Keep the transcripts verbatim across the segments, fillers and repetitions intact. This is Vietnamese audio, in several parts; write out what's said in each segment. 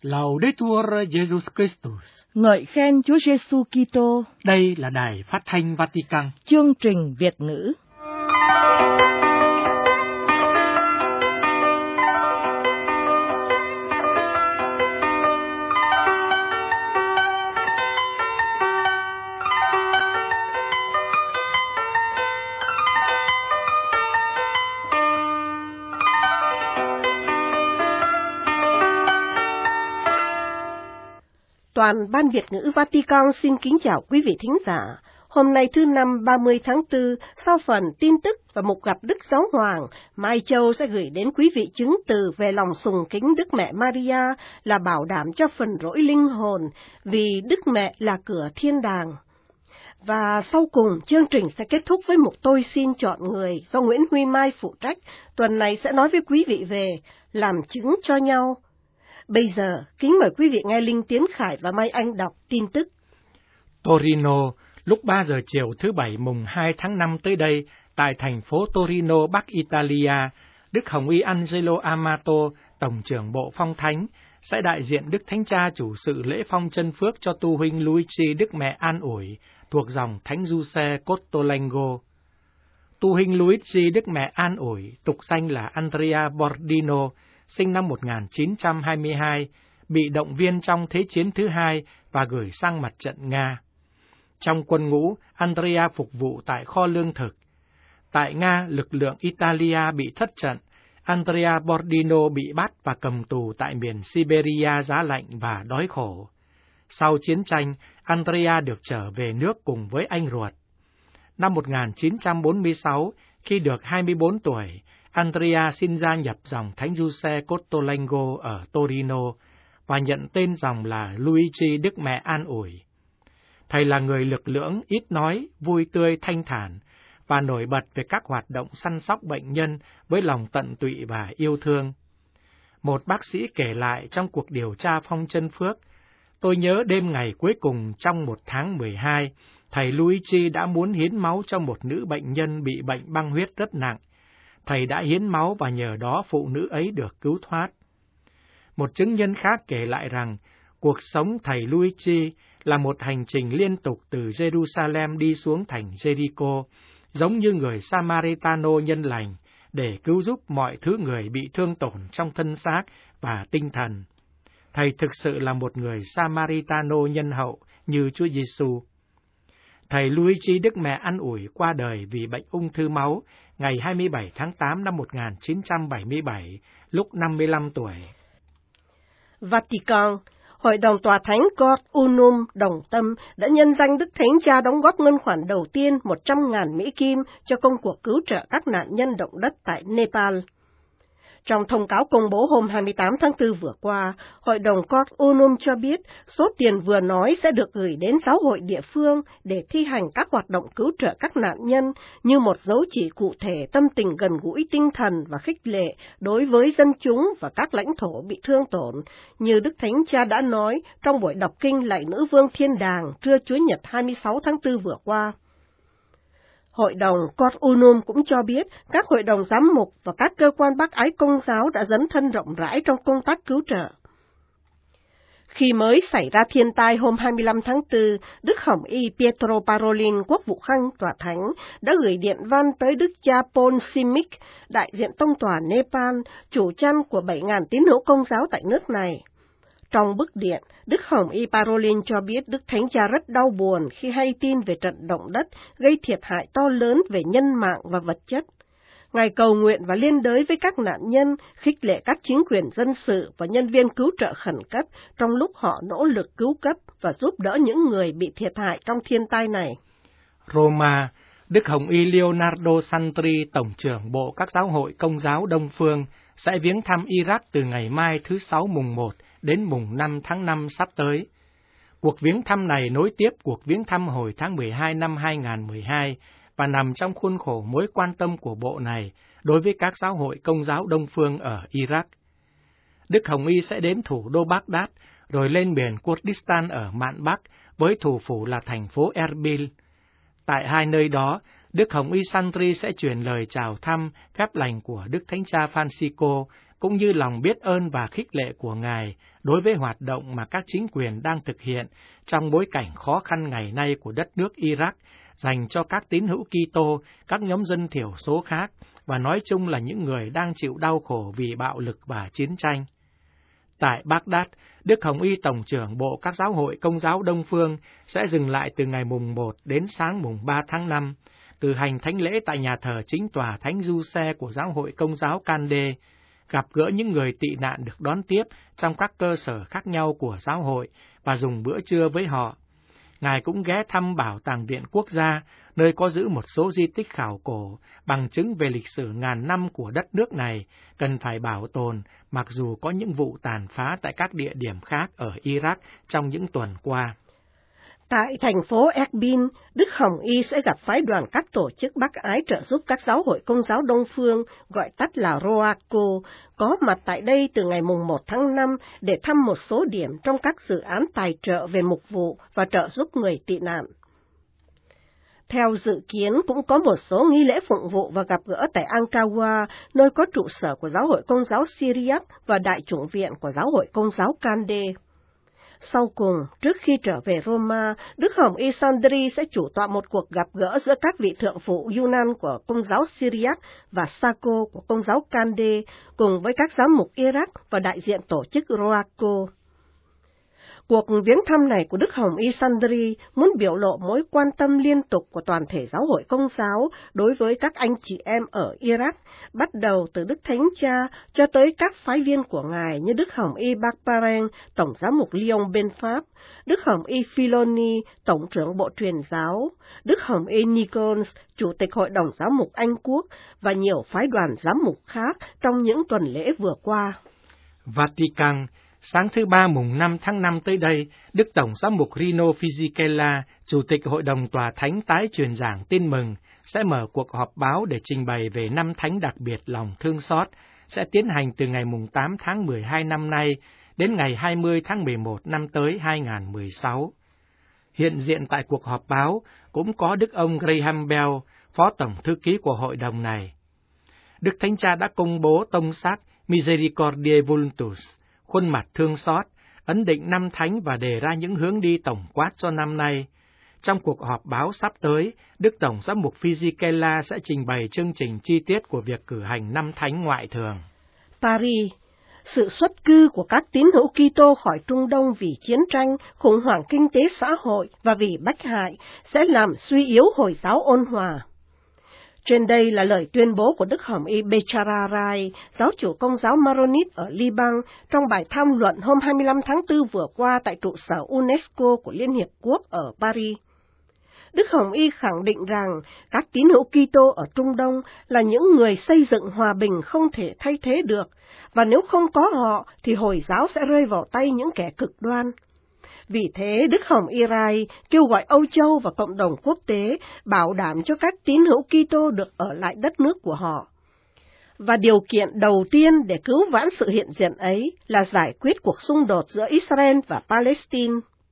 Laudetur Jesus Christus. Ngợi khen Chúa Giêsu Kitô. Đây là Đài Phát thanh Vatican. Chương trình Việt ngữ. Toàn Ban Việt ngữ Vatican xin kính chào quý vị thính giả. Hôm nay thứ năm ba mươi tháng tư, sau phần tin tức và mục gặp Đức Giáo Hoàng, Mai Châu sẽ gửi đến quý vị chứng từ về lòng sùng kính Đức Mẹ Maria là bảo đảm cho phần rỗi linh hồn, vì Đức Mẹ là cửa thiên đàng. Và sau cùng, chương trình sẽ kết thúc với mục Tôi xin chọn người do Nguyễn Huy Mai phụ trách. Tuần này sẽ nói với quý vị về làm chứng cho nhau. Bây giờ, kính mời quý vị nghe Linh Tiến Khải và Mai Anh đọc tin tức. Torino, lúc ba giờ chiều thứ Bảy mùng hai tháng năm tới đây, tại thành phố Torino, Bắc Italia, Đức Hồng Y Angelo Amato, Tổng trưởng Bộ Phong Thánh, sẽ đại diện Đức Thánh Cha chủ sự lễ phong chân phước cho tu huynh Luigi Đức Mẹ An Ủi, thuộc dòng Thánh Giuse Cottolengo. Tu huynh Luigi Đức Mẹ An Ủi, tục danh là Andrea Bordino, sinh năm một nghìn chín trăm hai mươi hai, bị động viên trong Thế chiến thứ hai và gửi sang mặt trận Nga. Trong quân ngũ, Andrea phục vụ tại kho lương thực. Tại Nga, lực lượng Italia bị thất trận, Andrea Bordino bị bắt và cầm tù tại miền Siberia giá lạnh và đói khổ. Sau chiến tranh, Andrea được trở về nước cùng với anh ruột. Năm một nghìn chín trăm bốn mươi sáu, khi được hai mươi bốn tuổi, Andrea xin gia nhập dòng Thánh Giuse Cottolengo ở Torino và nhận tên dòng là Luigi Đức Mẹ An Ủi. Thầy là người lực lưỡng, ít nói, vui tươi, thanh thản và nổi bật về các hoạt động săn sóc bệnh nhân với lòng tận tụy và yêu thương. Một bác sĩ kể lại trong cuộc điều tra phong chân phước, tôi nhớ đêm ngày cuối cùng trong một tháng mười hai, thầy Luigi đã muốn hiến máu cho một nữ bệnh nhân bị bệnh băng huyết rất nặng. Thầy đã hiến máu và nhờ đó phụ nữ ấy được cứu thoát. Một chứng nhân khác kể lại rằng, cuộc sống thầy Luigi là một hành trình liên tục từ Jerusalem đi xuống thành Jericho, giống như người Samaritano nhân lành, để cứu giúp mọi thứ người bị thương tổn trong thân xác và tinh thần. Thầy thực sự là một người Samaritano nhân hậu như Chúa Giêsu. Thầy Luigi Đức Mẹ An Ủi qua đời vì bệnh ung thư máu ngày hai mươi bảy tháng tám năm một nghìn chín trăm bảy mươi bảy, lúc năm mươi lăm tuổi. Vatican, Hội đồng Tòa Thánh God Unum Đồng Tâm đã nhân danh Đức Thánh Cha đóng góp ngân khoản đầu tiên một trăm nghìn Mỹ Kim cho công cuộc cứu trợ các nạn nhân động đất tại Nepal. Trong thông cáo công bố hôm hai mươi tám tháng tư vừa qua, Hội đồng God Unum cho biết số tiền vừa nói sẽ được gửi đến giáo hội địa phương để thi hành các hoạt động cứu trợ các nạn nhân như một dấu chỉ cụ thể tâm tình gần gũi tinh thần và khích lệ đối với dân chúng và các lãnh thổ bị thương tổn, như Đức Thánh Cha đã nói trong buổi đọc kinh Lạy Nữ Vương Thiên Đàng trưa Chủ nhật hai mươi sáu tháng tư vừa qua. Hội đồng God Unum cũng cho biết các hội đồng giám mục và các cơ quan bác ái công giáo đã dấn thân rộng rãi trong công tác cứu trợ. Khi mới xảy ra thiên tai hôm hai mươi lăm tháng tư, Đức Hồng Y Pietro Parolin, quốc vụ khanh tòa thánh, đã gửi điện văn tới Đức cha Paul Simic, đại diện tông tòa Nepal, chủ chăn của bảy nghìn tín hữu công giáo tại nước này. Trong bức điện, Đức Hồng Y Parolin cho biết Đức Thánh Cha rất đau buồn khi hay tin về trận động đất gây thiệt hại to lớn về nhân mạng và vật chất. Ngài cầu nguyện và liên đới với các nạn nhân, khích lệ các chính quyền dân sự và nhân viên cứu trợ khẩn cấp trong lúc họ nỗ lực cứu cấp và giúp đỡ những người bị thiệt hại trong thiên tai này. Roma, Đức Hồng Y Leonardo Santri, Tổng trưởng Bộ các giáo hội Công giáo Đông Phương, sẽ viếng thăm Iraq từ ngày mai thứ Sáu mùng một đến mùng năm tháng năm sắp tới. Cuộc viếng thăm này nối tiếp cuộc viếng thăm hồi tháng mười hai năm hai nghìn không trăm mười hai và nằm trong khuôn khổ mối quan tâm của bộ này đối với các giáo hội Công giáo Đông Phương ở Iraq. Đức Hồng Y sẽ đến thủ đô Baghdad, rồi lên miền Kurdistan ở mạn Bắc với thủ phủ là thành phố Erbil. Tại hai nơi đó, Đức Hồng Y Santri sẽ truyền lời chào thăm phép lành của Đức Thánh Cha Francisco cũng như lòng biết ơn và khích lệ của Ngài đối với hoạt động mà các chính quyền đang thực hiện trong bối cảnh khó khăn ngày nay của đất nước Iraq, dành cho các tín hữu Kitô, các nhóm dân thiểu số khác, và nói chung là những người đang chịu đau khổ vì bạo lực và chiến tranh. Tại Baghdad, Đức Hồng Y Tổng trưởng Bộ các giáo hội Công giáo Đông Phương sẽ dừng lại từ ngày mùng một đến sáng mùng ba tháng năm, từ hành thánh lễ tại nhà thờ chính tòa Thánh Du Xe của giáo hội Công giáo Kande, gặp gỡ những người tị nạn được đón tiếp trong các cơ sở khác nhau của giáo hội và dùng bữa trưa với họ. Ngài cũng ghé thăm Bảo tàng Viện Quốc gia, nơi có giữ một số di tích khảo cổ, bằng chứng về lịch sử ngàn năm của đất nước này, cần phải bảo tồn, mặc dù có những vụ tàn phá tại các địa điểm khác ở Iraq trong những tuần qua. Tại thành phố Erbil, Đức Hồng Y sẽ gặp phái đoàn các tổ chức bác ái trợ giúp các giáo hội Công giáo Đông Phương, gọi tắt là Roaco, có mặt tại đây từ ngày mùng một tháng năm để thăm một số điểm trong các dự án tài trợ về mục vụ và trợ giúp người tị nạn. Theo dự kiến, cũng có một số nghi lễ phụng vụ và gặp gỡ tại Ankawa, nơi có trụ sở của Giáo hội Công giáo Syriac và Đại chủng viện của Giáo hội Công giáo Kande. Sau cùng, trước khi trở về Roma, Đức Hồng Y Sandri sẽ chủ tọa một cuộc gặp gỡ giữa các vị thượng phụ Yunan của Công giáo Syriac và Sako của Công giáo Kande, cùng với các giám mục Iraq và đại diện tổ chức Roaco. Cuộc viếng thăm này của Đức Hồng Y Sandri muốn biểu lộ mối quan tâm liên tục của toàn thể giáo hội Công giáo đối với các anh chị em ở Iraq, bắt đầu từ Đức Thánh Cha cho tới các phái viên của Ngài như Đức Hồng Y Barbarin, Tổng giám mục Lyon bên Pháp, Đức Hồng Y Filoni, Tổng trưởng Bộ Truyền giáo, Đức Hồng Y Nichols, Chủ tịch Hội đồng Giám mục Anh Quốc và nhiều phái đoàn giám mục khác trong những tuần lễ vừa qua. Vatican. Sáng thứ Ba mùng năm tháng năm tới đây, Đức Tổng giám mục Rino Fisichella, Chủ tịch Hội đồng Tòa Thánh tái truyền giảng tin mừng, sẽ mở cuộc họp báo để trình bày về năm thánh đặc biệt lòng thương xót, sẽ tiến hành từ ngày mùng tám tháng mười hai năm nay đến ngày hai mươi tháng mười một năm tới hai nghìn không trăm mười sáu. Hiện diện tại cuộc họp báo cũng có Đức ông Graham Bell, Phó Tổng Thư ký của hội đồng này. Đức Thánh Cha đã công bố tông xác Misericordiae Vultus, khuôn mặt thương xót, ấn định năm thánh và đề ra những hướng đi tổng quát cho năm nay. Trong cuộc họp báo sắp tới, Đức Tổng giám mục Fisichella sẽ trình bày chương trình chi tiết của việc cử hành năm thánh ngoại thường. Paris. Sự xuất cư của các tín hữu Kitô khỏi Trung Đông vì chiến tranh, khủng hoảng kinh tế xã hội và vì bách hại sẽ làm suy yếu Hồi giáo ôn hòa. Trên đây là lời tuyên bố của Đức Hồng Y Becharai, giáo chủ Công giáo Maronit ở Liban, trong bài tham luận hôm hai mươi lăm tháng tư vừa qua tại trụ sở UNESCO của Liên Hiệp Quốc ở Paris. Đức Hồng Y khẳng định rằng các tín hữu Kitô ở Trung Đông là những người xây dựng hòa bình không thể thay thế được, và nếu không có họ thì Hồi giáo sẽ rơi vào tay những kẻ cực đoan. Vì thế, Đức Hồng Y Rai kêu gọi Âu Châu và cộng đồng quốc tế bảo đảm cho các tín hữu Kitô được ở lại đất nước của họ. Và điều kiện đầu tiên để cứu vãn sự hiện diện ấy là giải quyết cuộc xung đột giữa Israel và Palestine.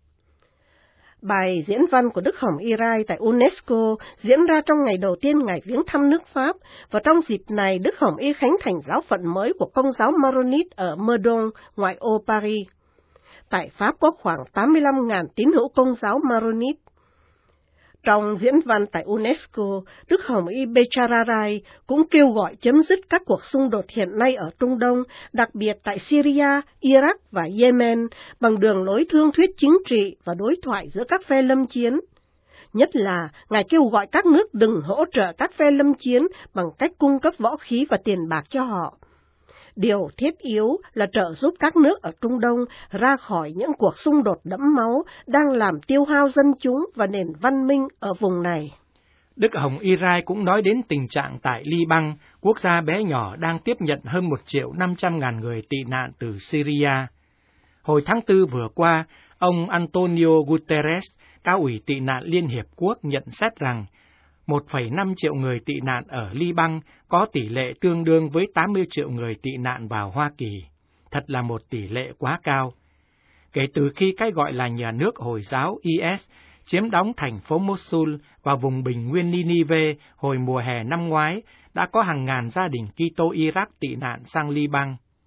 Bài diễn văn của Đức Hồng Y Rai tại UNESCO diễn ra trong ngày đầu tiên Ngài viếng thăm nước Pháp, và trong dịp này Đức Hồng Y khánh thành giáo phận mới của Công giáo Maronit ở Meudon, ngoại ô Paris. Tại Pháp có khoảng tám mươi lăm nghìn tín hữu Công giáo Maronit. Trong diễn văn tại UNESCO, Đức Hồng Y Becharai cũng kêu gọi chấm dứt các cuộc xung đột hiện nay ở Trung Đông, đặc biệt tại Syria, Iraq và Yemen, bằng đường lối thương thuyết chính trị và đối thoại giữa các phe lâm chiến. Nhất là, Ngài kêu gọi các nước đừng hỗ trợ các phe lâm chiến bằng cách cung cấp võ khí và tiền bạc cho họ. Điều thiết yếu là trợ giúp các nước ở Trung Đông ra khỏi những cuộc xung đột đẫm máu đang làm tiêu hao dân chúng và nền văn minh ở vùng này. Đức Hồng Y Rai cũng nói đến tình trạng tại Liban, quốc gia bé nhỏ đang tiếp nhận hơn một triệu năm trăm ngàn người tị nạn từ Syria. Hồi tháng tư vừa qua, ông Antonio Guterres, cao ủy tị nạn Liên Hiệp Quốc nhận xét rằng một phẩy năm triệu người tị nạn ở Liban có tỷ lệ tương đương với tám mươi triệu người tị nạn vào Hoa Kỳ. Thật là một tỷ lệ quá cao. Kể từ khi cái gọi là nhà nước Hồi giáo I S chiếm đóng thành phố Mosul và vùng bình nguyên Ninive hồi mùa hè năm ngoái, đã có hàng ngàn gia đình Kitô Iraq tị nạn sang Liban.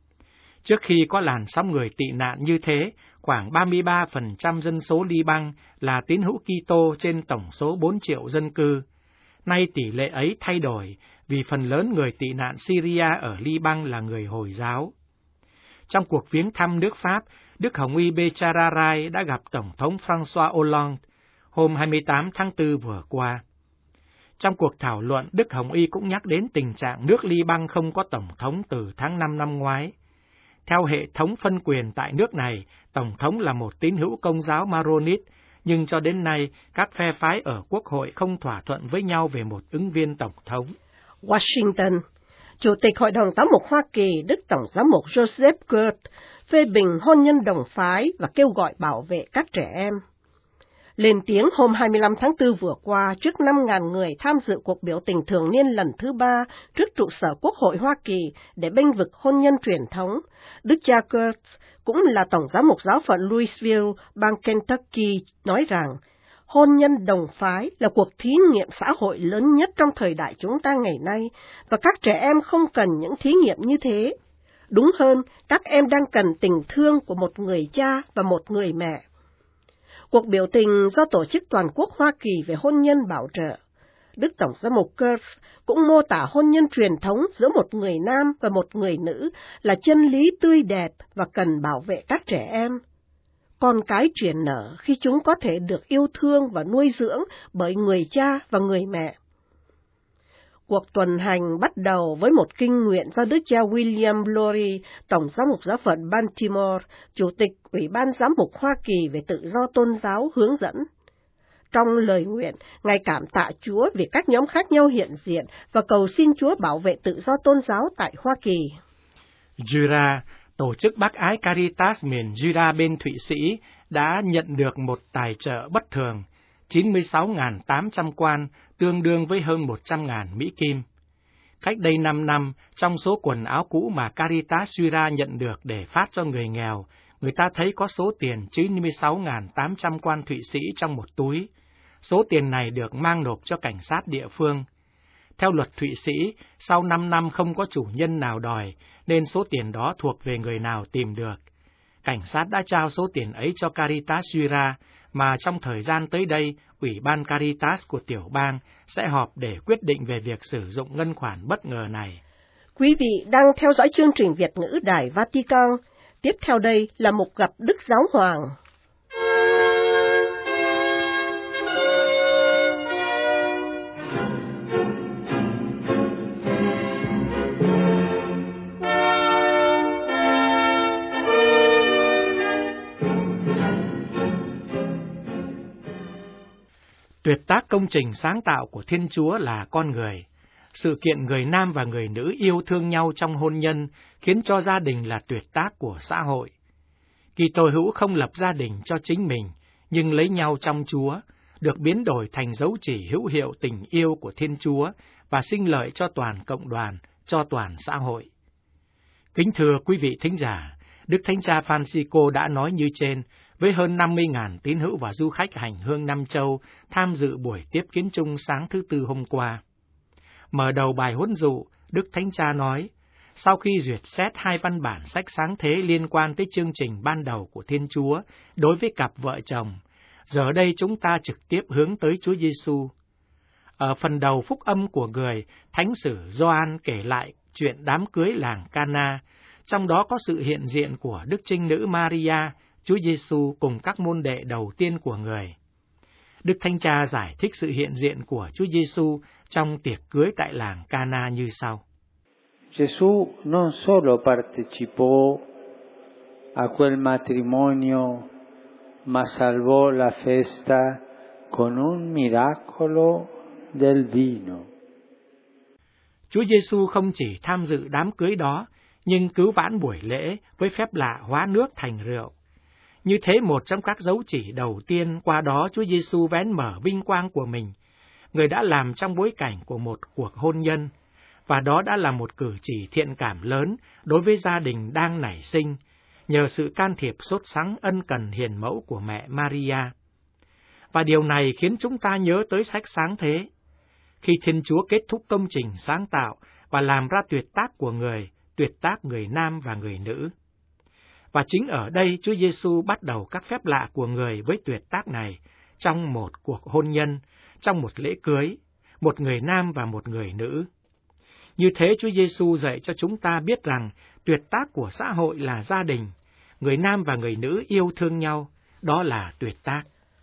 Trước khi có làn sóng người tị nạn như thế, khoảng ba mươi ba phần trăm dân số Liban là tín hữu Kitô trên tổng số bốn triệu dân cư. Nay tỷ lệ ấy thay đổi vì phần lớn người tị nạn Syria ở Liban là người Hồi giáo. Trong cuộc viếng thăm nước Pháp, Đức Hồng y Béchararay đã gặp Tổng thống François Hollande hôm hai mươi tám tháng tư vừa qua. Trong cuộc thảo luận, Đức Hồng y cũng nhắc đến tình trạng nước Liban không có tổng thống từ tháng năm năm ngoái. Theo hệ thống phân quyền tại nước này, tổng thống là một tín hữu Công giáo Maronit, nhưng cho đến nay, các phe phái ở Quốc hội không thỏa thuận với nhau về một ứng viên tổng thống. Washington, Chủ tịch Hội đồng Giám mục Hoa Kỳ Đức Tổng giám mục Joseph Kurt phê bình hôn nhân đồng phái và kêu gọi bảo vệ các trẻ em. Lên tiếng hôm hai mươi lăm tháng tư vừa qua trước năm nghìn người tham dự cuộc biểu tình thường niên lần thứ ba trước trụ sở Quốc hội Hoa Kỳ để bênh vực hôn nhân truyền thống, Đức cha Kurt, cũng là Tổng giám mục giáo phận Louisville, bang Kentucky, nói rằng hôn nhân đồng phái là cuộc thí nghiệm xã hội lớn nhất trong thời đại chúng ta ngày nay, và các trẻ em không cần những thí nghiệm như thế. Đúng hơn, các em đang cần tình thương của một người cha và một người mẹ. Cuộc biểu tình do Tổ chức Toàn quốc Hoa Kỳ về hôn nhân bảo trợ. Đức Tổng giám mục Kurt cũng mô tả hôn nhân truyền thống giữa một người nam và một người nữ là chân lý tươi đẹp và cần bảo vệ các trẻ em. Con cái truyền nở khi chúng có thể được yêu thương và nuôi dưỡng bởi người cha và người mẹ. Cuộc tuần hành bắt đầu với một kinh nguyện do Đức cha William Lori, Tổng giám mục giáo phận Baltimore, Chủ tịch Ủy ban Giám mục Hoa Kỳ về tự do tôn giáo hướng dẫn. Trong lời nguyện, Ngài cảm tạ Chúa vì các nhóm khác nhau hiện diện và cầu xin Chúa bảo vệ tự do tôn giáo tại Hoa Kỳ. Jura, tổ chức bác ái Caritas miền Jura bên Thụy Sĩ, đã nhận được một tài trợ bất thường, chín mươi sáu nghìn tám trăm quan, tương đương với hơn một trăm nghìn Mỹ Kim. Cách đây năm năm, trong số quần áo cũ mà Caritas Jura nhận được để phát cho người nghèo, người ta thấy có số tiền chín mươi sáu nghìn tám trăm quan Thụy Sĩ trong một túi. Số tiền này được mang nộp cho cảnh sát địa phương. Theo luật Thụy Sĩ, sau năm năm không có chủ nhân nào đòi, nên số tiền đó thuộc về người nào tìm được. Cảnh sát đã trao số tiền ấy cho Caritas Jura, mà trong thời gian tới đây, Ủy ban Caritas của tiểu bang sẽ họp để quyết định về việc sử dụng ngân khoản bất ngờ này. Quý vị đang theo dõi chương trình Việt ngữ Đài Vatican. Tiếp theo đây là mục gặp Đức Giáo Hoàng. Tuyệt tác công trình sáng tạo của Thiên Chúa là con người. Sự kiện người nam và người nữ yêu thương nhau trong hôn nhân khiến cho gia đình là tuyệt tác của xã hội. Kitô hữu không lập gia đình cho chính mình, nhưng lấy nhau trong Chúa, được biến đổi thành dấu chỉ hữu hiệu tình yêu của Thiên Chúa và sinh lợi cho toàn cộng đoàn, cho toàn xã hội. Kính thưa quý vị thính giả, Đức Thánh Cha Francisco đã nói như trên, với hơn năm mươi nghìn tín hữu và du khách hành hương năm châu tham dự buổi tiếp kiến chung sáng thứ Tư hôm qua. Mở đầu bài huấn dụ, Đức Thánh Cha nói, sau khi duyệt xét hai văn bản sách sáng thế liên quan tới chương trình ban đầu của Thiên Chúa đối với cặp vợ chồng, giờ đây chúng ta trực tiếp hướng tới Chúa Giêsu. Ở phần đầu phúc âm của người, Thánh sử Gioan kể lại chuyện đám cưới làng Cana, trong đó có sự hiện diện của Đức Trinh Nữ Maria, Chúa Giêsu cùng các môn đệ đầu tiên của người. Đức Thánh Cha giải thích sự hiện diện của Chúa Giêsu trong tiệc cưới tại làng Cana như sau. Gesù non solo partecipò a quel matrimonio, ma salvò la festa con un miracolo del vino. Chúa Giêsu không chỉ tham dự đám cưới đó, nhưng cứu vãn buổi lễ với phép lạ hóa nước thành rượu. Như thế một trong các dấu chỉ đầu tiên qua đó Chúa Giêsu vén mở vinh quang của mình, người đã làm trong bối cảnh của một cuộc hôn nhân, và đó đã là một cử chỉ thiện cảm lớn đối với gia đình đang nảy sinh, nhờ sự can thiệp sốt sắng ân cần hiền mẫu của mẹ Maria. Và điều này khiến chúng ta nhớ tới sách sáng thế. Khi Thiên Chúa kết thúc công trình sáng tạo và làm ra tuyệt tác của người, tuyệt tác người nam và người nữ, Và chính ở đây Chúa Giêsu bắt đầu các phép lạ của người với tuyệt tác này, trong một cuộc hôn nhân, trong một lễ cưới, một người nam và một người nữ. Như thế Chúa Giêsu dạy cho chúng ta biết rằng tuyệt tác của xã hội là gia đình, người nam và người nữ yêu thương nhau, đó là tuyệt tác.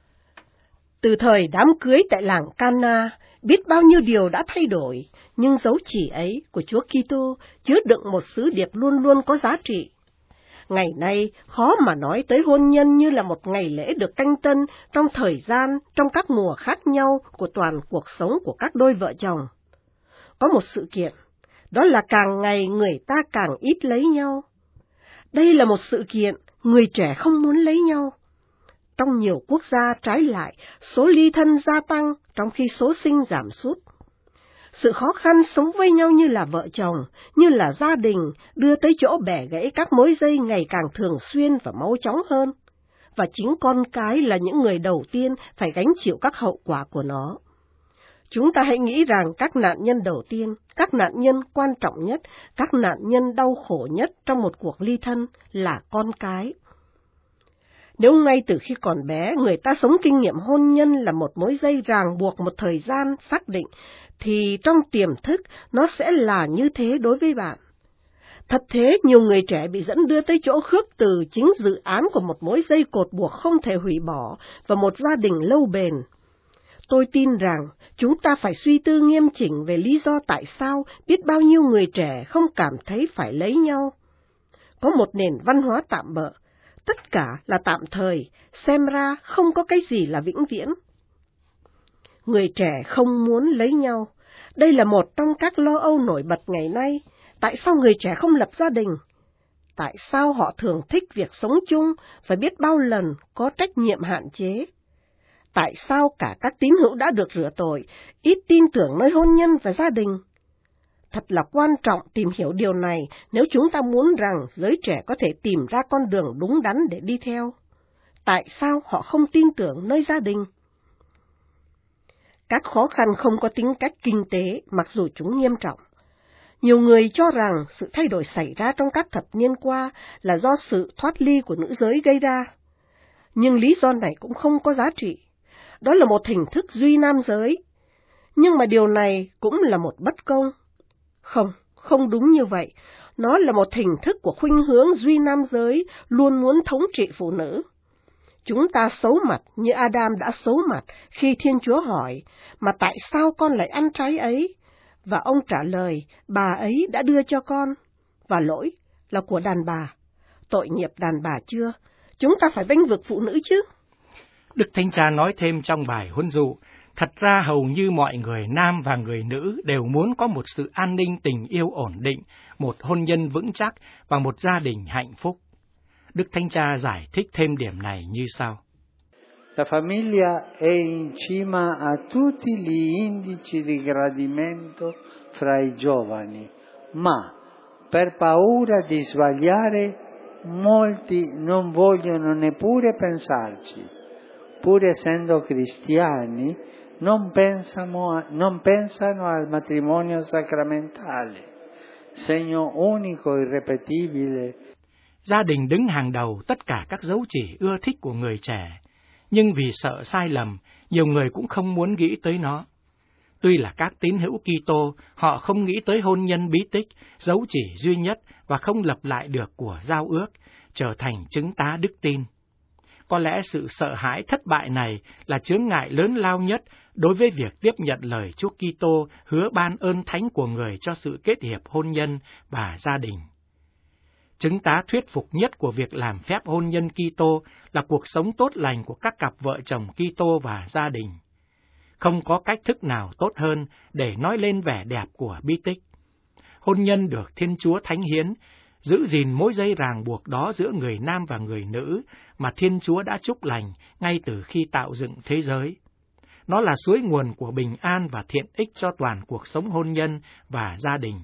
Từ thời đám cưới tại làng Cana, biết bao nhiêu điều đã thay đổi, nhưng dấu chỉ ấy của Chúa Kitô chứa đựng một sứ điệp luôn luôn có giá trị. Ngày nay, khó mà nói tới hôn nhân như là một ngày lễ được canh tân trong thời gian, trong các mùa khác nhau của toàn cuộc sống của các đôi vợ chồng. Có một sự kiện, đó là càng ngày người ta càng ít lấy nhau. Đây là một sự kiện người trẻ không muốn lấy nhau. Trong nhiều quốc gia trái lại, số ly thân gia tăng trong khi số sinh giảm sút. Sự khó khăn sống với nhau như là vợ chồng, như là gia đình, đưa tới chỗ bẻ gãy các mối dây ngày càng thường xuyên và mau chóng hơn. Và chính con cái là những người đầu tiên phải gánh chịu các hậu quả của nó. Chúng ta hãy nghĩ rằng các nạn nhân đầu tiên, các nạn nhân quan trọng nhất, các nạn nhân đau khổ nhất trong một cuộc ly thân là con cái. Nếu ngay từ khi còn bé, người ta sống kinh nghiệm hôn nhân là một mối dây ràng buộc một thời gian xác định, thì trong tiềm thức nó sẽ là như thế đối với bạn. Thật thế, nhiều người trẻ bị dẫn đưa tới chỗ khước từ chính dự án của một mối dây cột buộc không thể hủy bỏ và một gia đình lâu bền. Tôi tin rằng chúng ta phải suy tư nghiêm chỉnh về lý do tại sao biết bao nhiêu người trẻ không cảm thấy phải lấy nhau. Có một nền văn hóa tạm bợ, tất cả là tạm thời, xem ra không có cái gì là vĩnh viễn. Người trẻ không muốn lấy nhau, đây là một trong các lo âu nổi bật ngày nay. Tại sao người trẻ không lập gia đình? Tại sao họ thường thích việc sống chung, phải biết bao lần có trách nhiệm hạn chế? Tại sao cả các tín hữu đã được rửa tội, ít tin tưởng nơi hôn nhân và gia đình? Thật là quan trọng tìm hiểu điều này nếu chúng ta muốn rằng giới trẻ có thể tìm ra con đường đúng đắn để đi theo. Tại sao họ không tin tưởng nơi gia đình? Các khó khăn không có tính cách kinh tế mặc dù chúng nghiêm trọng. Nhiều người cho rằng sự thay đổi xảy ra trong các thập niên qua là do sự thoát ly của nữ giới gây ra. Nhưng lý do này cũng không có giá trị. Đó là một hình thức duy nam giới. Nhưng mà điều này cũng là một bất công. Không, không đúng như vậy. Nó là một hình thức của khuynh hướng duy nam giới luôn muốn thống trị phụ nữ. Chúng ta xấu mặt như Adam đã xấu mặt khi Thiên Chúa hỏi, mà tại sao con lại ăn trái ấy? Và ông trả lời, bà ấy đã đưa cho con, và lỗi là của đàn bà. Tội nghiệp đàn bà chưa? Chúng ta phải bênh vực phụ nữ chứ? Đức Thánh Cha nói thêm trong bài huấn dụ, thật ra hầu như mọi người nam và người nữ đều muốn có một sự an ninh tình yêu ổn định, một hôn nhân vững chắc và một gia đình hạnh phúc. Đức Thánh Cha giải thích thêm điểm này như sau. La famiglia è in cima a tutti gli indici di gradimento fra i giovani, ma per paura di sbagliare molti non vogliono neppure pensarci. Pur essendo cristiani, non pensano, non pensano al matrimonio sacramentale, segno unico e irrepetibile. Gia đình đứng hàng đầu tất cả các dấu chỉ ưa thích của người trẻ, nhưng vì sợ sai lầm, nhiều người cũng không muốn nghĩ tới nó. Tuy là các tín hữu Kitô, họ không nghĩ tới hôn nhân bí tích, dấu chỉ duy nhất và không lập lại được của giao ước, trở thành chứng tá đức tin. Có lẽ sự sợ hãi thất bại này là chướng ngại lớn lao nhất đối với việc tiếp nhận lời Chúa Kitô hứa ban ơn thánh của người cho sự kết hiệp hôn nhân và gia đình. Chứng tá thuyết phục nhất của việc làm phép hôn nhân Kitô là cuộc sống tốt lành của các cặp vợ chồng Kitô và gia đình. Không có cách thức nào tốt hơn để nói lên vẻ đẹp của bí tích. Hôn nhân được Thiên Chúa thánh hiến, giữ gìn mối dây ràng buộc đó giữa người nam và người nữ mà Thiên Chúa đã chúc lành ngay từ khi tạo dựng thế giới. Nó là suối nguồn của bình an và thiện ích cho toàn cuộc sống hôn nhân và gia đình.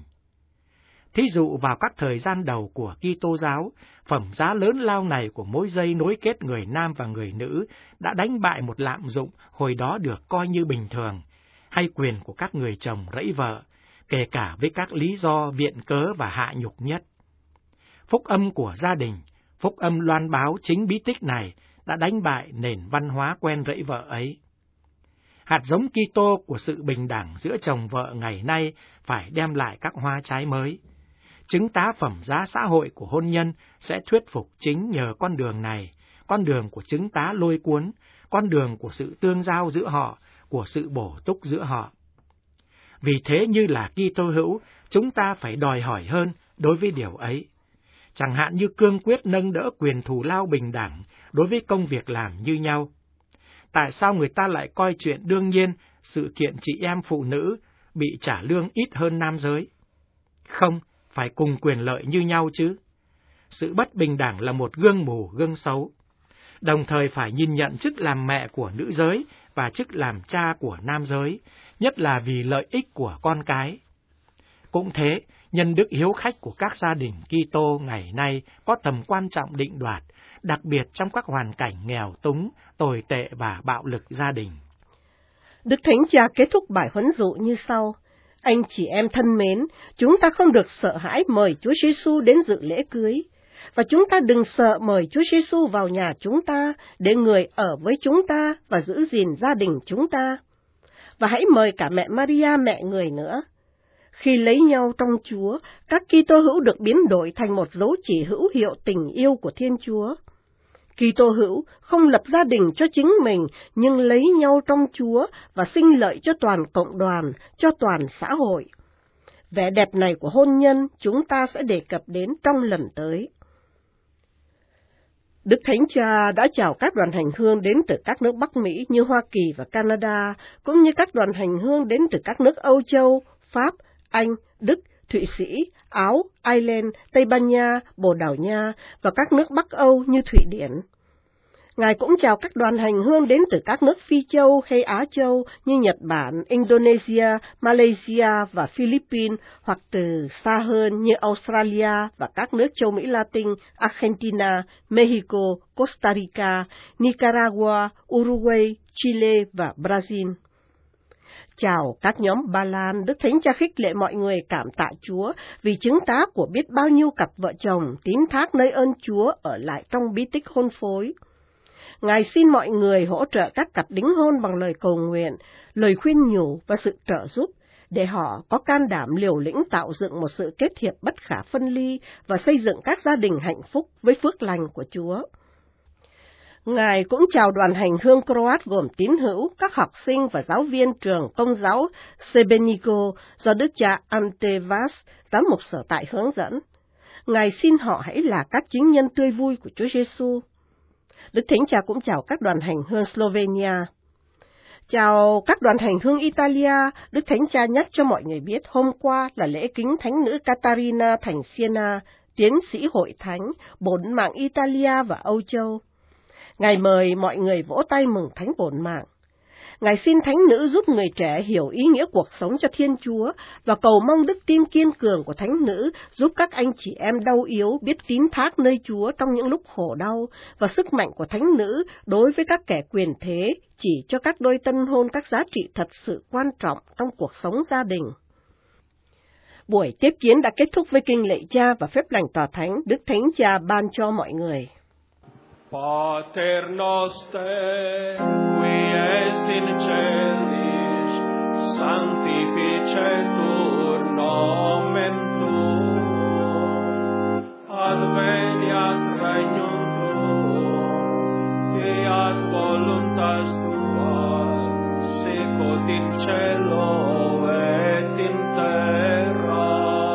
Thí dụ vào các thời gian đầu của Kitô giáo, phẩm giá lớn lao này của mối dây nối kết người nam và người nữ đã đánh bại một lạm dụng hồi đó được coi như bình thường, hay quyền của các người chồng rẫy vợ, kể cả với các lý do viện cớ và hạ nhục nhất. Phúc âm của gia đình, Phúc âm loan báo chính bí tích này đã đánh bại nền văn hóa quen rẫy vợ ấy. Hạt giống Kitô của sự bình đẳng giữa chồng vợ ngày nay phải đem lại các hoa trái mới. Chứng tá phẩm giá xã hội của hôn nhân sẽ thuyết phục chính nhờ con đường này, con đường của chứng tá lôi cuốn, con đường của sự tương giao giữa họ, của sự bổ túc giữa họ. Vì thế như là Kitô hữu, chúng ta phải đòi hỏi hơn đối với điều ấy. Chẳng hạn như cương quyết nâng đỡ quyền thù lao bình đẳng đối với công việc làm như nhau. Tại sao người ta lại coi chuyện đương nhiên sự kiện chị em phụ nữ bị trả lương ít hơn nam giới? Không, phải cùng quyền lợi như nhau chứ. Sự bất bình đẳng là một gương mù gương xấu. Đồng thời phải nhìn nhận chức làm mẹ của nữ giới và chức làm cha của nam giới, nhất là vì lợi ích của con cái. Cũng thế, nhân đức hiếu khách của các gia đình Kitô ngày nay có tầm quan trọng định đoạt, đặc biệt trong các hoàn cảnh nghèo túng, tồi tệ và bạo lực gia đình. Đức Thánh Cha kết thúc bài huấn dụ như sau: Anh chị em thân mến, chúng ta không được sợ hãi mời Chúa Giêsu đến dự lễ cưới, và chúng ta đừng sợ mời Chúa Giêsu vào nhà chúng ta để Người ở với chúng ta và giữ gìn gia đình chúng ta. Và hãy mời cả mẹ Maria mẹ Người nữa. Khi lấy nhau trong Chúa, các Kitô hữu được biến đổi thành một dấu chỉ hữu hiệu tình yêu của Thiên Chúa. Kitô hữu không lập gia đình cho chính mình, nhưng lấy nhau trong Chúa và sinh lợi cho toàn cộng đoàn, cho toàn xã hội. Vẻ đẹp này của hôn nhân chúng ta sẽ đề cập đến trong lần tới. Đức Thánh Cha đã chào các đoàn hành hương đến từ các nước Bắc Mỹ như Hoa Kỳ và Canada, cũng như các đoàn hành hương đến từ các nước Âu Châu, Pháp, Anh, Đức, Thụy Sĩ, Áo, Ireland, Tây Ban Nha, Bồ Đào Nha và các nước Bắc Âu như Thụy Điển. Ngài cũng chào các đoàn hành hương đến từ các nước Phi Châu hay Á Châu như Nhật Bản, Indonesia, Malaysia và Philippines, hoặc từ xa hơn như Australia và các nước châu Mỹ Latin, Argentina, Mexico, Costa Rica, Nicaragua, Uruguay, Chile và Brazil. Chào các nhóm Ba Lan, Đức Thánh Cha khích lệ mọi người cảm tạ Chúa vì chứng tá của biết bao nhiêu cặp vợ chồng tín thác nơi ơn Chúa ở lại trong bí tích hôn phối. Ngài xin mọi người hỗ trợ các cặp đính hôn bằng lời cầu nguyện, lời khuyên nhủ và sự trợ giúp, để họ có can đảm liều lĩnh tạo dựng một sự kết hiệp bất khả phân ly và xây dựng các gia đình hạnh phúc với phước lành của Chúa. Ngài cũng chào đoàn hành hương Croat gồm tín hữu, các học sinh và giáo viên trường Công giáo Sebenico do Đức cha Ante Vaz, giám mục sở tại hướng dẫn. Ngài xin họ hãy là các chứng nhân tươi vui của Chúa Giêsu. Đức Thánh Cha cũng chào các đoàn hành hương Slovenia. Chào các đoàn hành hương Italia, Đức Thánh Cha nhắc cho mọi người biết hôm qua là lễ kính Thánh nữ Catarina thành Siena, tiến sĩ hội thánh, bổn mạng Italia và Âu Châu. Ngài mời mọi người vỗ tay mừng Thánh bổn mạng. Ngài xin Thánh nữ giúp người trẻ hiểu ý nghĩa cuộc sống cho Thiên Chúa và cầu mong đức tin kiên cường của Thánh nữ giúp các anh chị em đau yếu biết tín thác nơi Chúa trong những lúc khổ đau, và sức mạnh của Thánh nữ đối với các kẻ quyền thế chỉ cho các đôi tân hôn các giá trị thật sự quan trọng trong cuộc sống gia đình. Buổi tiếp kiến đã kết thúc với kinh lạy Cha và phép lành tòa thánh Đức Thánh Cha ban cho mọi người. Pater noster, qui es in celis, sanctificetur nomen tuum, adveniat regnum tuum, fiat voluntas tua, sicut in cielo et in terra.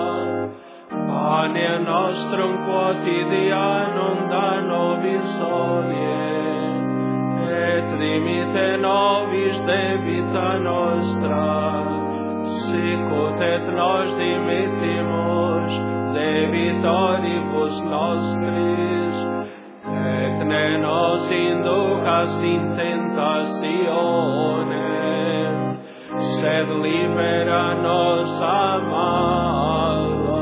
Pane nostrum quotidianum da nobis hodie, et dimitte nobis debita nostra, sicut et nos dimittimus debitoribus nostris, et ne nos inducas in tentationem, sed libera nos a malo.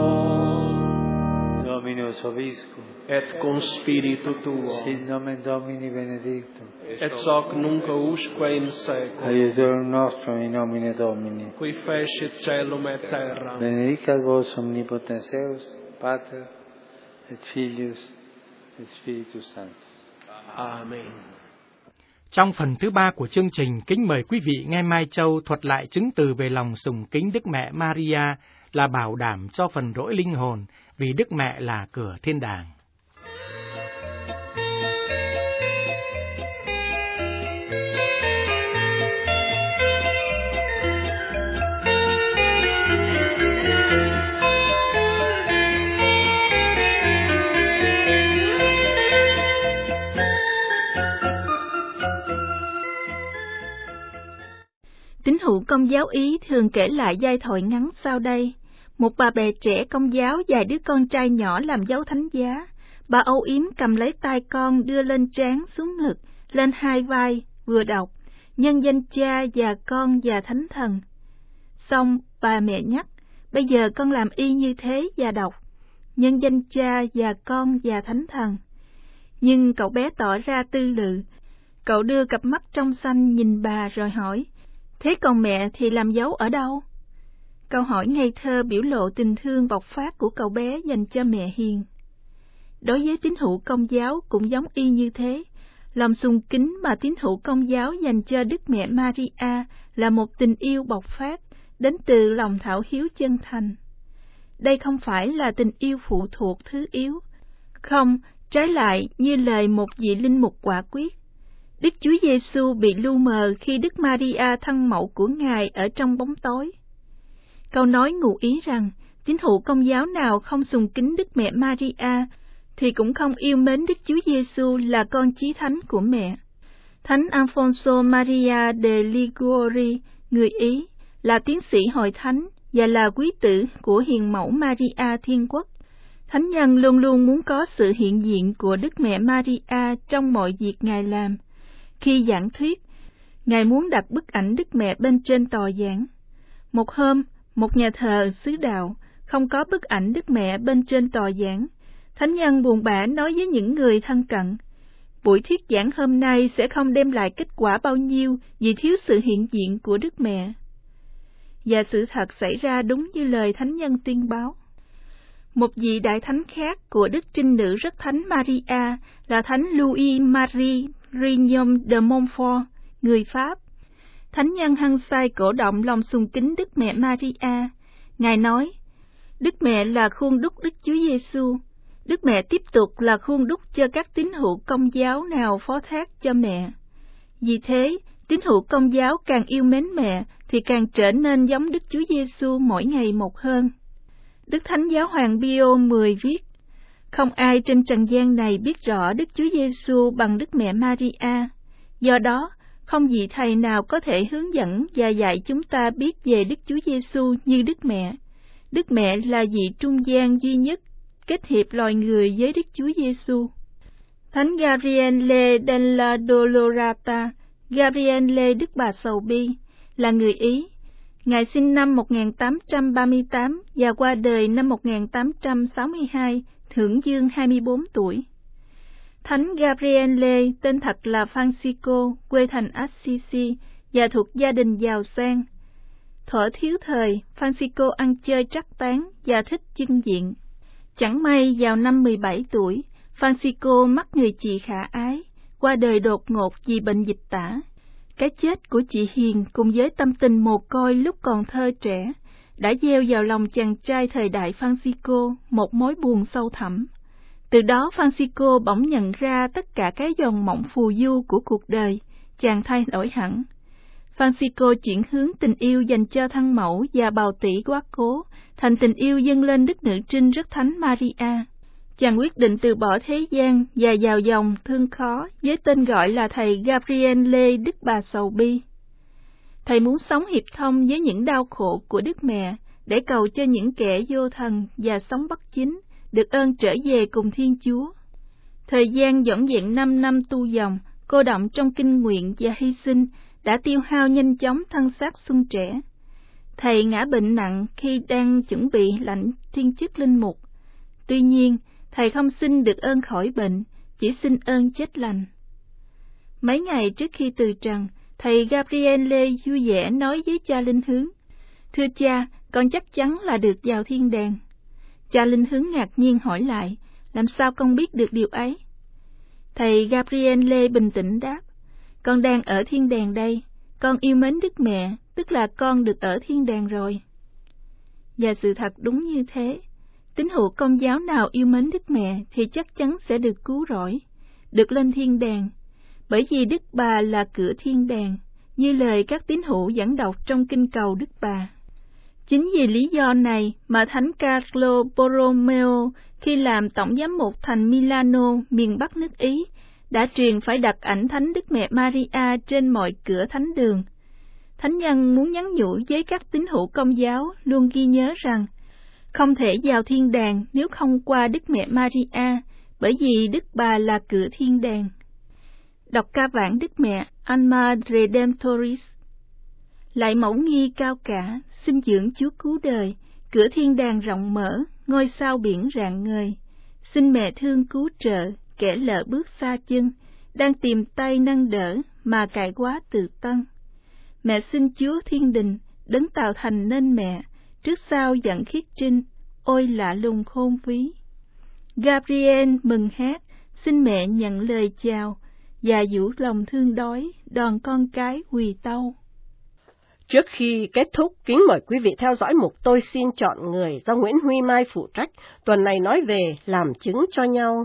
Dominus Obiscum, Et cum spiritu tuo, sit nomen Domini benedictum, et soc nunc usque in seculum, aiutorium nostrum in nomine Domini, qui fecit caelum et terra. benedicat vos omnipotens Deus, Pater et Filius e Spirito Santo. Amen. Trong phần thứ ba của chương trình, kính mời quý vị nghe Mai Châu thuật lại chứng từ về lòng sùng kính Đức Mẹ Maria là bảo đảm cho phần rỗi linh hồn, vì Đức Mẹ là cửa thiên đàng. Tín hữu Công giáo Ý thường kể lại giai thoại ngắn sau đây. Một bà bè trẻ Công giáo dạy đứa con trai nhỏ làm dấu thánh giá. Bà âu yếm cầm lấy tay con đưa lên trán xuống ngực, lên hai vai, vừa đọc, nhân danh Cha và Con và Thánh Thần. Xong, bà mẹ nhắc, bây giờ con làm y như thế và đọc, nhân danh Cha và Con và Thánh Thần. Nhưng cậu bé tỏ ra tư lự. Cậu đưa cặp mắt trong xanh nhìn bà rồi hỏi, thế còn mẹ thì làm dấu ở đâu? Câu hỏi ngây thơ biểu lộ tình thương bộc phát của cậu bé dành cho mẹ hiền. Đối với tín hữu Công giáo cũng giống y như thế. Lòng sùng kính mà tín hữu Công giáo dành cho Đức Mẹ Maria là một tình yêu bộc phát, đến từ lòng thảo hiếu chân thành. Đây không phải là tình yêu phụ thuộc thứ yếu. Không, trái lại như lời một vị linh mục quả quyết. Đức Chúa Giêsu bị lu mờ khi Đức Maria thân mẫu của Ngài ở trong bóng tối. Câu nói ngụ ý rằng, tín hữu Công giáo nào không sùng kính Đức Mẹ Maria, thì cũng không yêu mến Đức Chúa Giêsu là con chí thánh của mẹ. Thánh Alfonso Maria de Liguori, người Ý, là tiến sĩ hội thánh và là quý tử của hiền mẫu Maria Thiên Quốc. Thánh nhân luôn luôn muốn có sự hiện diện của Đức Mẹ Maria trong mọi việc Ngài làm. Khi giảng thuyết, Ngài muốn đặt bức ảnh Đức Mẹ bên trên tòa giảng. Một hôm, một nhà thờ xứ đạo không có bức ảnh Đức Mẹ bên trên tòa giảng. Thánh nhân buồn bã nói với những người thân cận, buổi thuyết giảng hôm nay sẽ không đem lại kết quả bao nhiêu vì thiếu sự hiện diện của Đức Mẹ. Và sự thật xảy ra đúng như lời thánh nhân tuyên báo. Một vị đại thánh khác của Đức Trinh Nữ Rất Thánh Maria là Thánh Louis Marie Grignon de Montfort, người Pháp. Thánh nhân hăng say cổ động lòng sùng kính Đức Mẹ Maria. Ngài nói, Đức Mẹ là khuôn đúc Đức Chúa Giêsu. Đức Mẹ tiếp tục là khuôn đúc cho các tín hữu Công giáo nào phó thác cho mẹ. Vì thế, tín hữu Công giáo càng yêu mến mẹ thì càng trở nên giống Đức Chúa Giêsu mỗi ngày một hơn. Đức Thánh Giáo Hoàng Pio mười viết, không ai trên trần gian này biết rõ Đức Chúa Giêsu bằng Đức Mẹ Maria. Do đó, không vị thầy nào có thể hướng dẫn và dạy chúng ta biết về Đức Chúa Giêsu như Đức Mẹ. Đức Mẹ là vị trung gian duy nhất kết hiệp loài người với Đức Chúa Giêsu. Thánh Gabriele della Dolorata, Gabriele Đức Bà Sầu Bi, là người Ý. Ngài sinh năm một nghìn tám trăm ba mươi tám và qua đời năm một nghìn tám trăm sáu mươi hai, thưởng dương hai mươi bốn tuổi. Thánh Gabriele tên thật là Francisco, quê thành Assisi và thuộc gia đình giàu sang. Thuở thiếu thời, Francisco ăn chơi trắc tán và thích chưng diện. Chẳng may vào năm mười bảy tuổi, Francisco mắc người chị khả ái, qua đời đột ngột vì bệnh dịch tả. Cái chết của chị Hiền cùng với tâm tình mồ côi lúc còn thơ trẻ đã gieo vào lòng chàng trai thời đại Francisco một mối buồn sâu thẳm. Từ đó Francisco bỗng nhận ra tất cả cái dòng mộng phù du của cuộc đời, chàng thay đổi hẳn. Francisco chuyển hướng tình yêu dành cho thân mẫu và bào tỷ quá cố thành tình yêu dâng lên Đức Nữ Trinh Rất Thánh Maria. Chàng quyết định từ bỏ thế gian và vào dòng thương khó với tên gọi là thầy Gabriele Đức Bà Sầu Bi. Thầy muốn sống hiệp thông với những đau khổ của Đức Mẹ để cầu cho những kẻ vô thần và sống bất chính được ơn trở về cùng Thiên Chúa. Thời gian dõng dẹn năm năm tu dòng, cô động trong kinh nguyện và hy sinh đã tiêu hao nhanh chóng thân xác xuân trẻ. Thầy ngã bệnh nặng khi đang chuẩn bị lãnh thiên chức linh mục. Tuy nhiên, thầy không xin được ơn khỏi bệnh, chỉ xin ơn chết lành. Mấy ngày trước khi từ trần, thầy Gabriele vui vẻ nói với cha linh hướng, thưa cha, con chắc chắn là được vào thiên đàng. Cha linh hướng ngạc nhiên hỏi lại, làm sao con biết được điều ấy? Thầy Gabriele bình tĩnh đáp, con đang ở thiên đàng đây, con yêu mến Đức Mẹ, tức là con được ở thiên đàng rồi. Và sự thật đúng như thế, tín hữu Công giáo nào yêu mến Đức Mẹ thì chắc chắn sẽ được cứu rỗi, được lên thiên đàng, bởi vì Đức Bà là cửa thiên đàng, như lời các tín hữu dẫn đọc trong kinh cầu Đức Bà. Chính vì lý do này mà Thánh Carlo Borromeo khi làm tổng giám mục thành Milano, miền Bắc nước Ý, đã truyền phải đặt ảnh Thánh Đức Mẹ Maria trên mọi cửa thánh đường. Thánh nhân muốn nhắn nhủ với các tín hữu Công giáo luôn ghi nhớ rằng không thể vào thiên đàng nếu không qua Đức Mẹ Maria, bởi vì Đức Bà là cửa thiên đàng. Đọc ca vản Đức Mẹ Alma Redemptoris. Lại mẫu nghi cao cả, xin dưỡng Chúa cứu đời, cửa thiên đàng rộng mở, ngôi sao biển rạng ngời. Xin mẹ thương cứu trợ, kẻ lỡ bước xa chân, đang tìm tay nâng đỡ mà cải quá từ tân. Mẹ xin Chúa thiên đình, đấng tạo thành nên mẹ, trước sau dẫn khiết trinh, ôi lạ lùng khôn ví. Gabriel mừng hát, xin mẹ nhận lời chào, và vũ lòng thương đói, đòn con cái quỳ tâu. Trước khi kết thúc, kính mời quý vị theo dõi mục Tôi xin chọn người do Nguyễn Huy Mai phụ trách, tuần này nói về làm chứng cho nhau.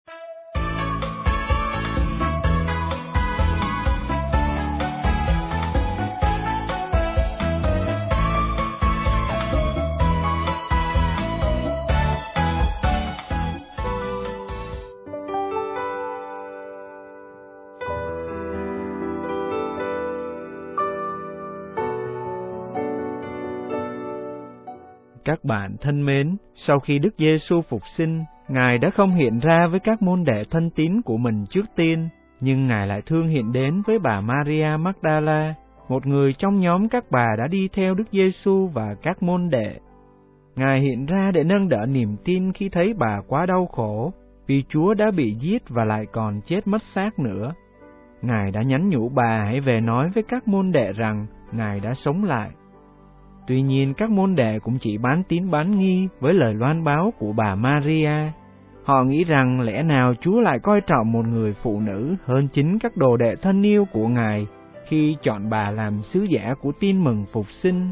Các bạn thân mến, sau khi Đức Giêsu phục sinh, Ngài đã không hiện ra với các môn đệ thân tín của mình trước tiên, nhưng Ngài lại thương hiện đến với bà Maria Magdala, một người trong nhóm các bà đã đi theo Đức Giêsu và các môn đệ. Ngài hiện ra để nâng đỡ niềm tin khi thấy bà quá đau khổ, vì Chúa đã bị giết và lại còn chết mất xác nữa. Ngài đã nhắn nhủ bà hãy về nói với các môn đệ rằng Ngài đã sống lại. Tuy nhiên các môn đệ cũng chỉ bán tín bán nghi với lời loan báo của bà Maria. Họ nghĩ rằng lẽ nào Chúa lại coi trọng một người phụ nữ hơn chính các đồ đệ thân yêu của Ngài khi chọn bà làm sứ giả của tin mừng phục sinh.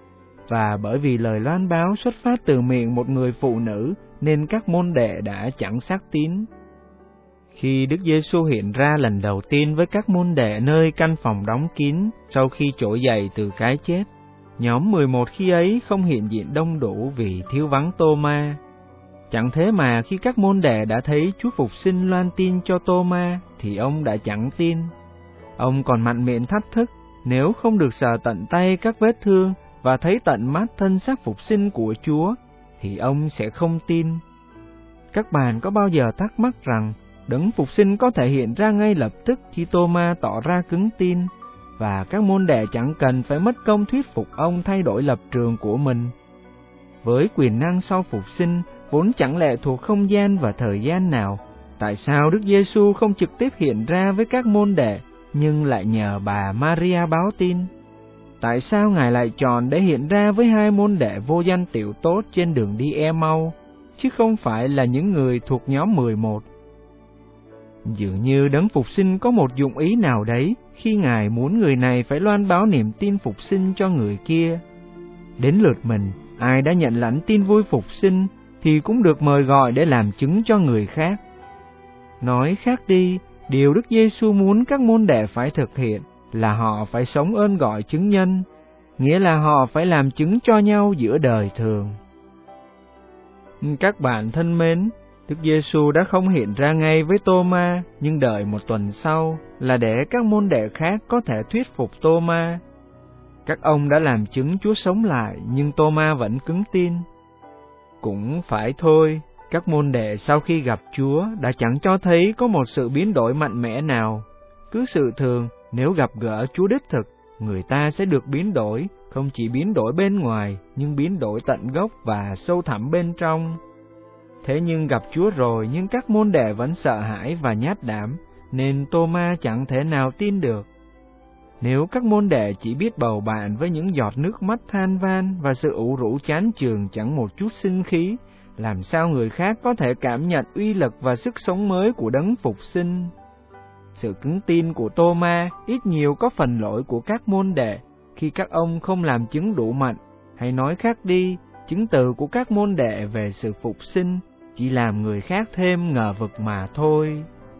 Và bởi vì lời loan báo xuất phát từ miệng một người phụ nữ nên các môn đệ đã chẳng xác tín. Khi Đức Giêsu hiện ra lần đầu tiên với các môn đệ nơi căn phòng đóng kín sau khi trỗi dậy từ cái chết, nhóm mười một khi ấy không hiện diện đông đủ vì thiếu vắng Tô-ma. Chẳng thế mà khi các môn đệ đã thấy Chúa phục sinh loan tin cho Tô-ma thì ông đã chẳng tin. Ông còn mạnh miệng thách thức, nếu không được sờ tận tay các vết thương và thấy tận mắt thân xác phục sinh của Chúa thì ông sẽ không tin. Các bạn có bao giờ thắc mắc rằng đấng phục sinh có thể hiện ra ngay lập tức khi Tô-ma tỏ ra cứng tin, và các môn đệ chẳng cần phải mất công thuyết phục ông thay đổi lập trường của mình? Với quyền năng sau phục sinh vốn chẳng lệ thuộc không gian và thời gian nào, tại sao Đức Giêsu không trực tiếp hiện ra với các môn đệ nhưng lại nhờ bà Maria báo tin? Tại sao Ngài lại chọn để hiện ra với hai môn đệ vô danh tiểu tốt trên đường đi Emau, chứ không phải là những người thuộc nhóm mười một? Dường như đấng phục sinh có một dụng ý nào đấy khi Ngài muốn người này phải loan báo niềm tin phục sinh cho người kia. Đến lượt mình, ai đã nhận lãnh tin vui phục sinh thì cũng được mời gọi để làm chứng cho người khác. Nói khác đi, điều Đức Giêsu muốn các môn đệ phải thực hiện là họ phải sống ơn gọi chứng nhân, nghĩa là họ phải làm chứng cho nhau giữa đời thường. Các bạn thân mến, Đức Giêsu đã không hiện ra ngay với Tô-ma, nhưng đợi một tuần sau là để các môn đệ khác có thể thuyết phục Tô-ma. Các ông đã làm chứng Chúa sống lại, nhưng Tô-ma vẫn cứng tin. Cũng phải thôi, các môn đệ sau khi gặp Chúa đã chẳng cho thấy có một sự biến đổi mạnh mẽ nào. Cứ sự thường, nếu gặp gỡ Chúa đích thực, người ta sẽ được biến đổi, không chỉ biến đổi bên ngoài, nhưng biến đổi tận gốc và sâu thẳm bên trong. Thế nhưng gặp Chúa rồi, nhưng các môn đệ vẫn sợ hãi và nhát đảm, nên Tô-ma chẳng thể nào tin được. Nếu các môn đệ chỉ biết bầu bạn với những giọt nước mắt than van và sự ủ rũ chán chường chẳng một chút sinh khí, làm sao người khác có thể cảm nhận uy lực và sức sống mới của đấng phục sinh? Sự cứng tin của Tô-ma ít nhiều có phần lỗi của các môn đệ khi các ông không làm chứng đủ mạnh, hay nói khác đi, chứng từ của các môn đệ về sự phục sinh chỉ làm người khác thêm ngờ vực mà thôi.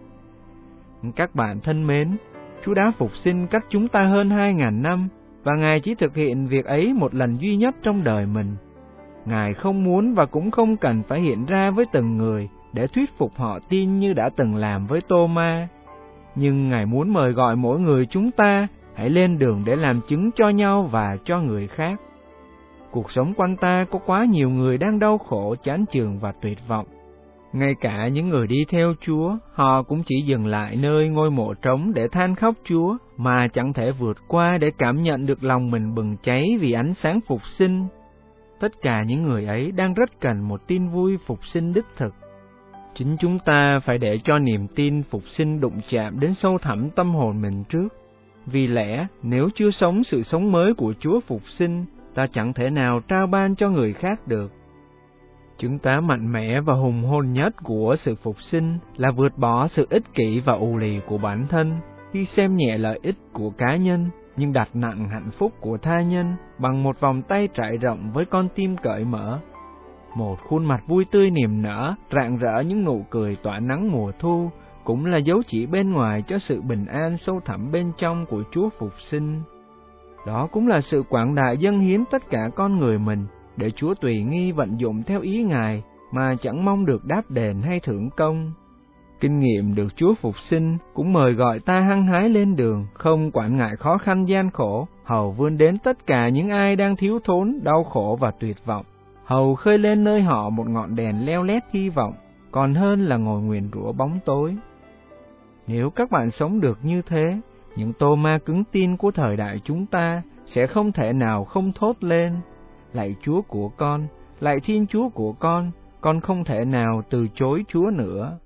Các bạn thân mến, Chúa đã phục sinh cách chúng ta hơn hai ngàn năm, và Ngài chỉ thực hiện việc ấy một lần duy nhất trong đời mình. Ngài không muốn và cũng không cần phải hiện ra với từng người để thuyết phục họ tin như đã từng làm với Tô-ma. Nhưng Ngài muốn mời gọi mỗi người chúng ta hãy lên đường để làm chứng cho nhau và cho người khác. Cuộc sống quanh ta có quá nhiều người đang đau khổ, chán chường và tuyệt vọng. Ngay cả những người đi theo Chúa, họ cũng chỉ dừng lại nơi ngôi mộ trống để than khóc Chúa, mà chẳng thể vượt qua để cảm nhận được lòng mình bừng cháy vì ánh sáng phục sinh. Tất cả những người ấy đang rất cần một tin vui phục sinh đích thực. Chính chúng ta phải để cho niềm tin phục sinh đụng chạm đến sâu thẳm tâm hồn mình trước. Vì lẽ, nếu chưa sống sự sống mới của Chúa phục sinh, ta chẳng thể nào trao ban cho người khác được. Chứng tá mạnh mẽ và hùng hồn nhất của sự phục sinh là vượt bỏ sự ích kỷ và ù lì của bản thân, khi xem nhẹ lợi ích của cá nhân, nhưng đặt nặng hạnh phúc của tha nhân bằng một vòng tay trải rộng với con tim cởi mở. Một khuôn mặt vui tươi niềm nở, rạng rỡ những nụ cười tỏa nắng mùa thu, cũng là dấu chỉ bên ngoài cho sự bình an sâu thẳm bên trong của Chúa phục sinh. Đó cũng là sự quảng đại dâng hiến tất cả con người mình, để Chúa tùy nghi vận dụng theo ý Ngài, mà chẳng mong được đáp đền hay thưởng công. Kinh nghiệm được Chúa phục sinh cũng mời gọi ta hăng hái lên đường, không quản ngại khó khăn gian khổ, hầu vươn đến tất cả những ai đang thiếu thốn, đau khổ và tuyệt vọng, hầu khơi lên nơi họ một ngọn đèn leo lét hy vọng, còn hơn là ngồi nguyền rủa bóng tối. Nếu các bạn sống được như thế, những Tô-ma cứng tin của thời đại chúng ta sẽ không thể nào không thốt lên: lạy Chúa của con, lạy Thiên Chúa của con, con không thể nào từ chối Chúa nữa.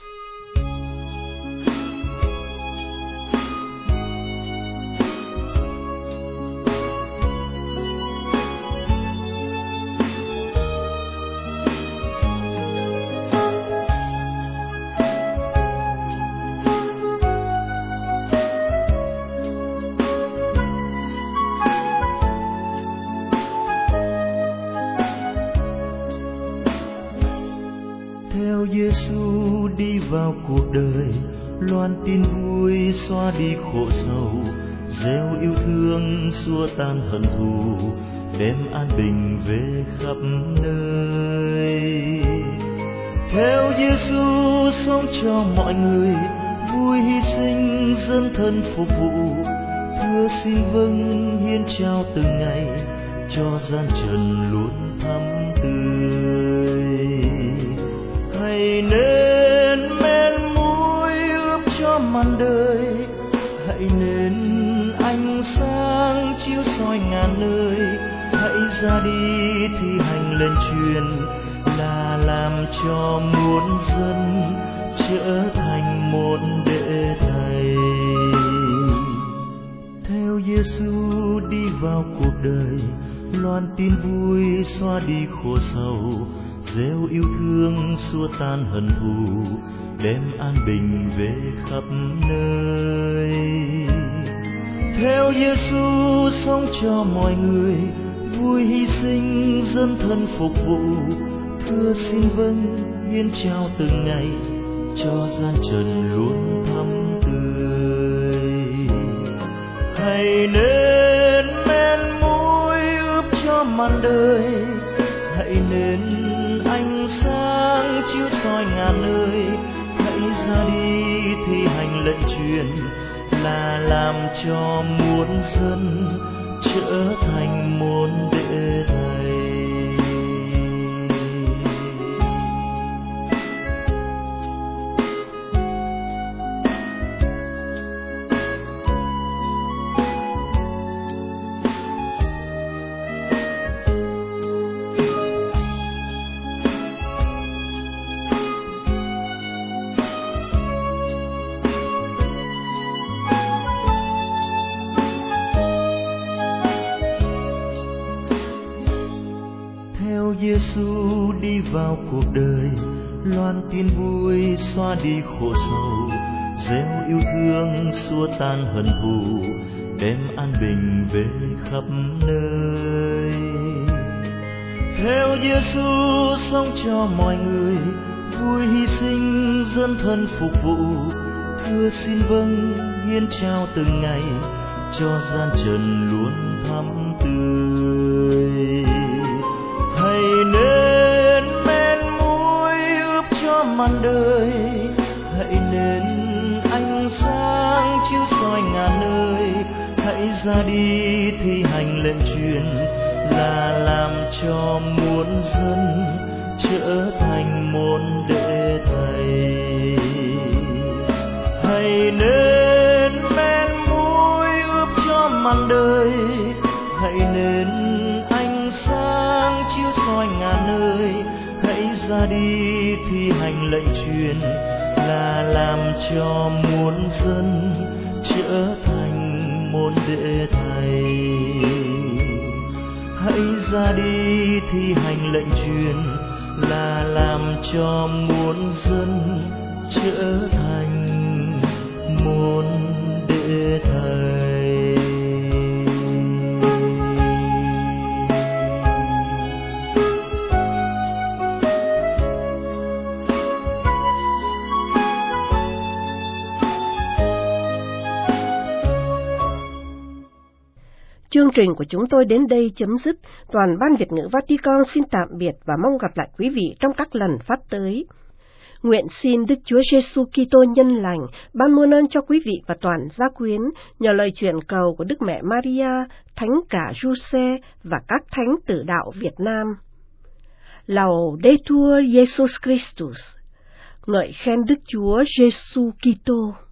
Giêsu đi vào cuộc đời, loan tin vui xóa đi khổ sầu, gieo yêu thương xua tan hận thù, đem an bình về khắp nơi. Theo Giêsu sống cho mọi người, vui hy sinh dấn thân phục vụ, thưa xin vâng hiến trao từng ngày, cho gian trần luôn thắm tươi. Hãy nên men muối ướp cho màn đời, hãy nên ánh sáng chiếu soi ngàn nơi, hãy ra đi thi hành lên truyền, là làm cho muôn dân trở thành một đệ thầy. Theo Giêsu đi vào cuộc đời, loan tin vui xóa đi khổ sầu, gieo yêu thương xua tan hận thù, đem an bình về khắp nơi. Theo Giêsu sống cho mọi người, vui hy sinh dấn thân phục vụ, thưa xin vâng hiến trao từng ngày, cho gian trần luôn thắm tươi. Hãy nên men muối ướp cho màn đời, hãy nên ánh sáng chiếu soi ngàn nơi, hãy ra đi thi hành lệnh truyền, là làm cho muôn dân trở thành một đệ thầy. Giêsu đi vào cuộc đời, loan tin vui xóa đi khổ sầu, gieo yêu thương xua tan hận thù, đem an bình về khắp nơi. Theo Giêsu sống cho mọi người, vui hy sinh dấn thân phục vụ, thưa xin vâng hiến trao từng ngày, cho gian trần luôn thắm tươi. Hãy nên men muối ướp cho màn đời, hãy nên ánh sáng chiếu soi ngàn nơi, hãy ra đi thi hành lệnh truyền, là làm cho muôn dân trở thành môn đệ thầy. Hãy nên men muối ướp cho màn đời, hãy nên ánh sáng chiếu soi ngàn nơi, hãy ra đi thi hành lệnh truyền, là làm cho muôn dân trở thành môn đệ thầy. Hãy ra đi thi hành lệnh truyền, là làm cho muôn dân trở thành môn đệ thầy. Chương trình của chúng tôi đến đây chấm dứt. Toàn ban Việt ngữ Vatican xin tạm biệt và mong gặp lại quý vị trong các lần phát tới. Nguyện xin Đức Chúa Giêsu Kitô nhân lành ban muôn ơn cho quý vị và toàn gia quyến nhờ lời truyền cầu của Đức Mẹ Maria, Thánh Cả Giuse và các thánh tử đạo Việt Nam. Laudetur Jesus Christus. Ngợi khen Đức Chúa Giêsu Kitô.